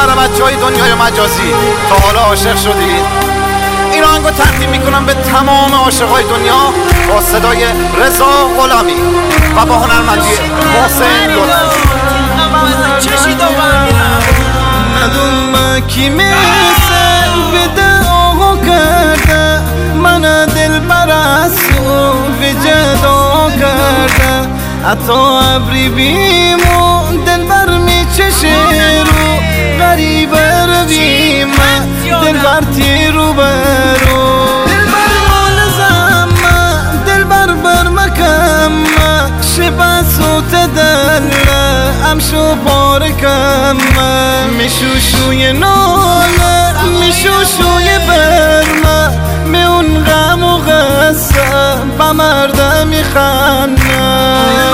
برای بچه‌های دنیای مجازی تا حالا عاشق شدید؟ این آهنگو تقدیم میکنم به تمام عاشقای دنیا با صدای رضا غلامی و با هنرمندی محسن لطفی. ندونم کی مثل بده آقا کرده من دل برسو به جدا کرده حتی ابری بیمو دل بر میچشه رو غریب روی من دل بر تیرو برو دل بر مالزم دل بر مکم شبه سوت دل امشو پارکم میشوشوی ناله میشوشوی برمه می اون غم و غصه با مرده میخنه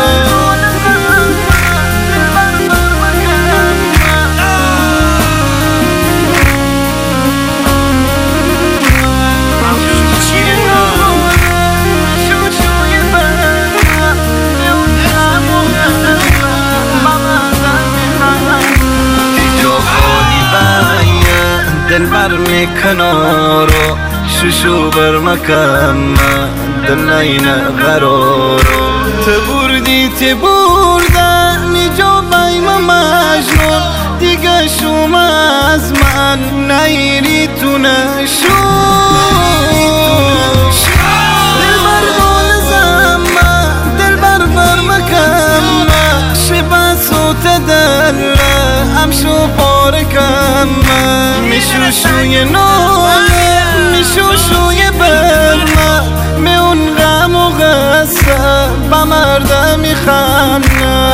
دل بر میکنارو شوشو بر مکم دل نین قرارو ته بردن نجا بایم مجنون دیگه شما از من نیری تو نشو دل بر بالزم دل بر مکم شبه سوت دل امشو پارکم میشوشوی ناله میشوشوی برمه می اون غم و غصه با مرده میخنه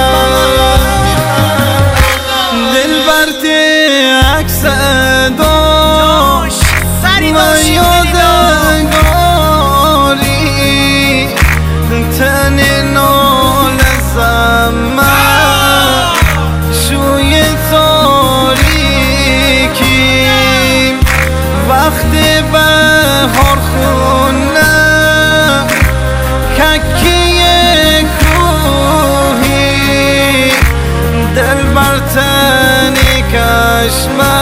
دل برتی عکس داشت ما یادگاری تن ناله زمه شوی تاریکی وقتی بهار خونه ککی کوهی دل بر تنی کشمه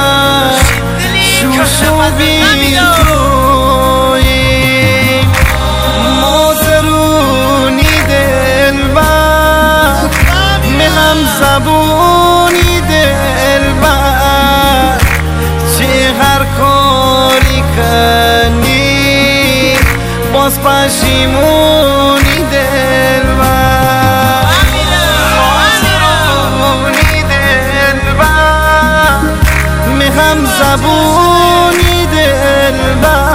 شوشو بی روی مازرونی دل بر مهم زبونی دل بر چه هر کاری کنی باز پشیمونی دل بر مازرونی دل بر مهم زبونی دل بر